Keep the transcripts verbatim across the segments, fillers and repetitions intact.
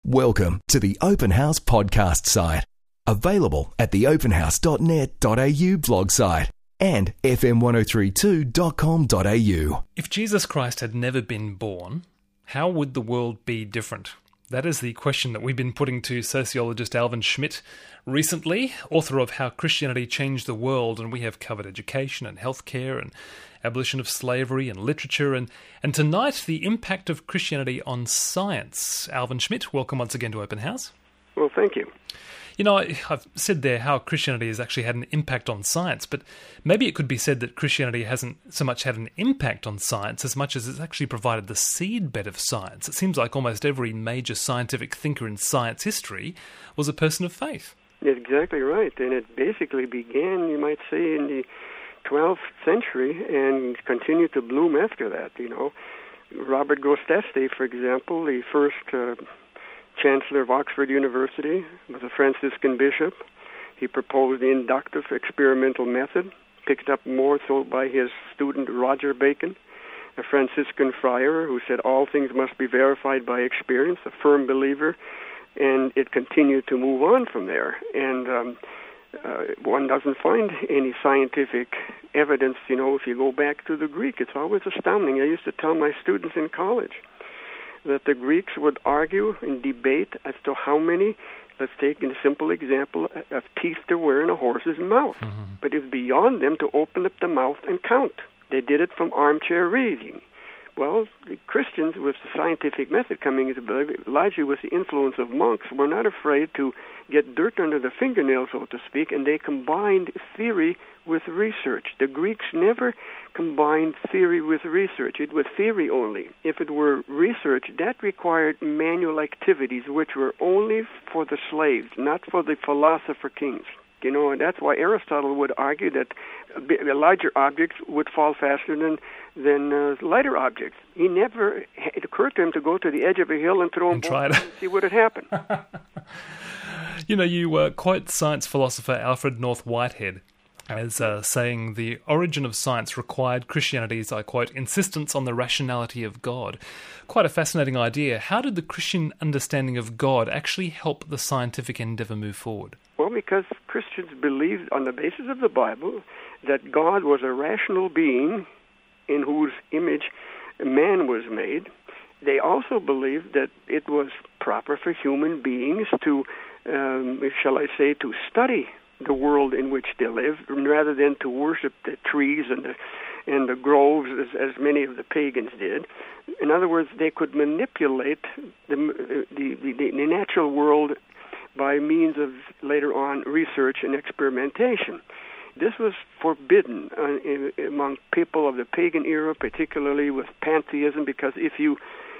Welcome to the Open House podcast site, available at the open house dot net dot a u blog site and f m ten thirty-two dot com dot a u. If Jesus Christ had never been born, how would the world be different? That is the question that we've been putting to sociologist Alvin Schmidt recently, author of How Christianity Changed the World, and we have covered education and healthcare and abolition of slavery and literature, and, and tonight the impact of Christianity on science. Alvin Schmidt, welcome once again to Open House. Well, thank you. You know, I've said there how Christianity has actually had an impact on science, but maybe it could be said that Christianity hasn't so much had an impact on science as much as it's actually provided the seedbed of science. It seems like almost every major scientific thinker in science history was a person of faith. Exactly right, and it basically began, you might say, in the twelfth century and continued to bloom after that, you know. Robert Grosseteste, for example, the first uh, Chancellor of Oxford University, was a Franciscan bishop. He proposed the inductive experimental method, picked up more so by his student Roger Bacon, a Franciscan friar who said all things must be verified by experience, a firm believer, and it continued to move on from there. And um, uh, one doesn't find any scientific evidence, you know, if you go back to the Greek. It's always astounding. I used to tell my students in college that the Greeks would argue and debate as to how many, let's take a simple example, of teeth there were in a horse's mouth. Mm-hmm. But it's beyond them to open up the mouth and count. They did it from armchair reading. Well, the Christians, with the scientific method coming into play, largely with the influence of monks, were not afraid to get dirt under the fingernail, so to speak, and they combined theory with research. The Greeks never combined theory with research. It was theory only. If it were research, that required manual activities, which were only for the slaves, not for the philosopher kings. You know, and that's why Aristotle would argue that larger objects would fall faster than than uh, lighter objects. He never, it occurred to him to go to the edge of a hill and throw and them try and see what had happened. You know, you uh, quote science philosopher Alfred North Whitehead as uh, saying the origin of science required Christianity's, I quote, insistence on the rationality of God. Quite a fascinating idea. How did the Christian understanding of God actually help the scientific endeavor move forward? Well, because Christians believed on the basis of the Bible that God was a rational being in whose image man was made. They also believed that it was proper for human beings to, um, shall I say, to study the world in which they live, rather than to worship the trees and the and the groves as, as many of the pagans did. In other words, they could manipulate the the, the, the natural world by means of, later on, research and experimentation. This was forbidden uh, in, among people of the pagan era, particularly with pantheism, because if you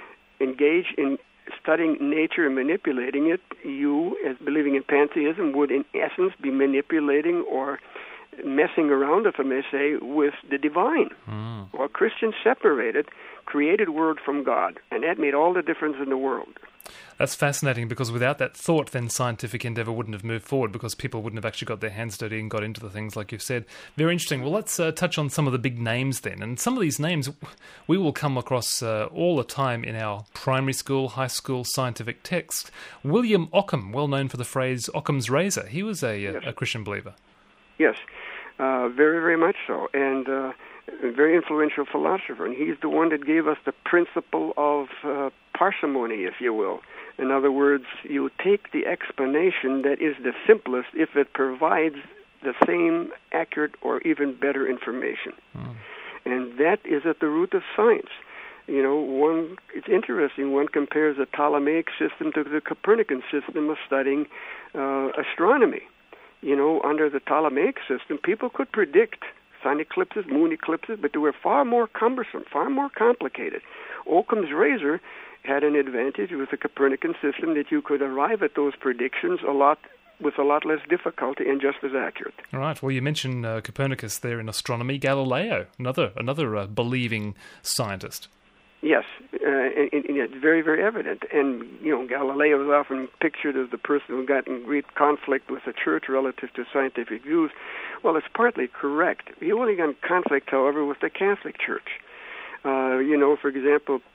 engage in studying nature and manipulating it, you, as believing in pantheism, would in essence be manipulating or messing around, if I may say, with the divine. Mm. Well, Christians separated created word from God, and that made all the difference in the world. That's fascinating, because without that thought, then scientific endeavor wouldn't have moved forward, because people wouldn't have actually got their hands dirty and got into the things like you've said. Very interesting. Well, let's uh, touch on some of the big names then. And some of these names we will come across uh, all the time in our primary school, high school scientific text. William Ockham, well known for the phrase Occam's razor. He was a, yes. a, a Christian believer. Yes, uh, very, very much so. And uh, a very influential philosopher. And he's the one that gave us the principle of uh, parsimony, if you will. In other words, you take the explanation that is the simplest if it provides the same accurate or even better information. Mm. And that is at the root of science. You know, one, it's interesting, one compares the Ptolemaic system to the Copernican system of studying uh, astronomy. You know, under the Ptolemaic system, people could predict sun eclipses, moon eclipses, but they were far more cumbersome, far more complicated. Occam's razor had an advantage with the Copernican system that you could arrive at those predictions a lot with a lot less difficulty and just as accurate. All right. Well, you mentioned uh, Copernicus there in astronomy. Galileo, another another uh, believing scientist. Yes, uh, and, and it's very, very evident. And, you know, Galileo is often pictured as the person who got in great conflict with the church relative to scientific views. Well, it's partly correct. He only got in conflict, however, with the Catholic Church. Uh, you know, for example,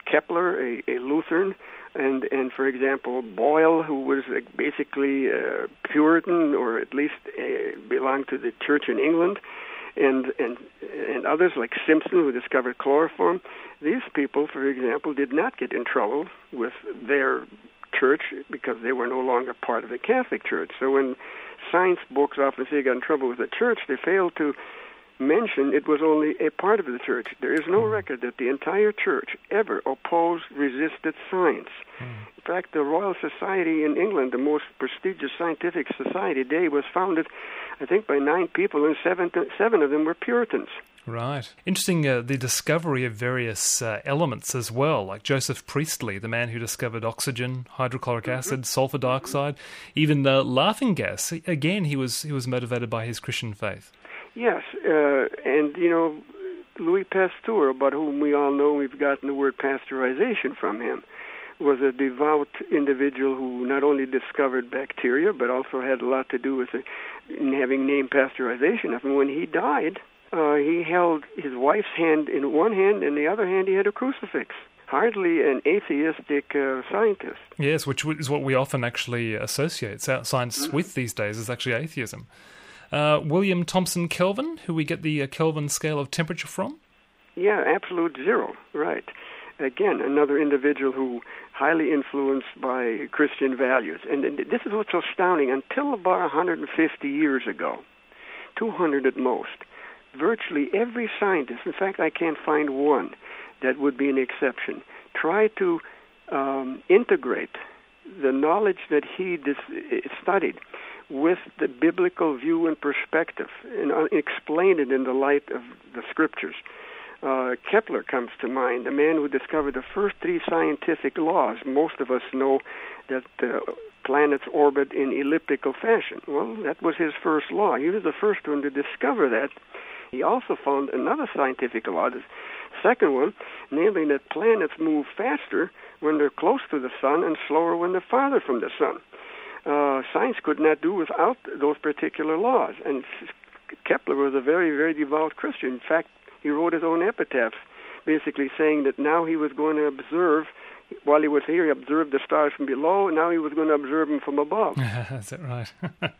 Kepler, a, a Lutheran, and, and for example, Boyle, who was uh, basically uh, Puritan, or at least uh, belonged to the church in England, and, and, and others like Simpson, who discovered chloroform. These people, for example, did not get in trouble with their church because they were no longer part of the Catholic Church. So when science books often say they got in trouble with the church, they fail to mention it was only a part of the church. There is no record that the entire church ever opposed, resisted science. Mm. In fact, the Royal Society in England, the most prestigious scientific society today, was founded, I think, by nine people, and seven, seven of them were Puritans. Right. Interesting, uh, the discovery of various uh, elements as well, like Joseph Priestley, the man who discovered oxygen, hydrochloric mm-hmm. acid, sulfur dioxide, even uh, laughing gas. Again, he was he was motivated by his Christian faith. Yes, uh, and, you know, Louis Pasteur, about whom we all know we've gotten the word pasteurization from him, was a devout individual who not only discovered bacteria, but also had a lot to do with it, in having named pasteurization. And when he died, uh, he held his wife's hand in one hand, and in the other hand he had a crucifix. Hardly an atheistic uh, scientist. Yes, which is what we often actually associate science mm-hmm. with these days, is actually atheism. Uh, William Thomson Kelvin, who we get the uh, Kelvin scale of temperature from? Yeah, absolute zero, right. Again, another individual who highly influenced by Christian values. And, and this is what's so astounding. Until about one hundred fifty years ago, two hundred at most, virtually every scientist, in fact, I can't find one that would be an exception, tried to um, integrate the knowledge that he dis- studied with the biblical view and perspective, and uh, explain it in the light of the scriptures. Uh, Kepler comes to mind, the man who discovered the first three scientific laws. Most of us know that uh, planets orbit in elliptical fashion. Well, that was his first law. He was the first one to discover that. He also found another scientific law, the second one, namely that planets move faster when they're close to the sun and slower when they're farther from the sun. Uh, science could not do without those particular laws. And Kepler was a very, very devout Christian. In fact, he wrote his own epitaph, basically saying that now he was going to observe, while he was here, he observed the stars from below, and now he was going to observe them from above. That's it, right.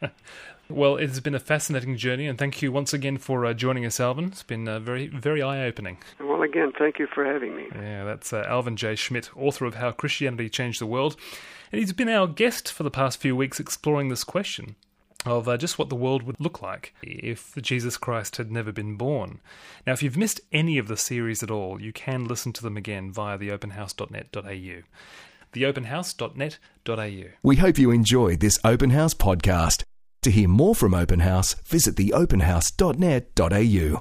Well, it's been a fascinating journey, and thank you once again for uh, joining us, Alvin. It's been uh, very, very eye-opening. Well, again, thank you for having me. Yeah, that's uh, Alvin J. Schmidt, author of How Christianity Changed the World. And he's been our guest for the past few weeks exploring this question of uh, just what the world would look like if Jesus Christ had never been born. Now, if you've missed any of the series at all, you can listen to them again via the open house dot net dot a u. the open house dot net dot a u. We hope you enjoyed this Open House podcast. To hear more from Open House, visit the open house dot net dot a u.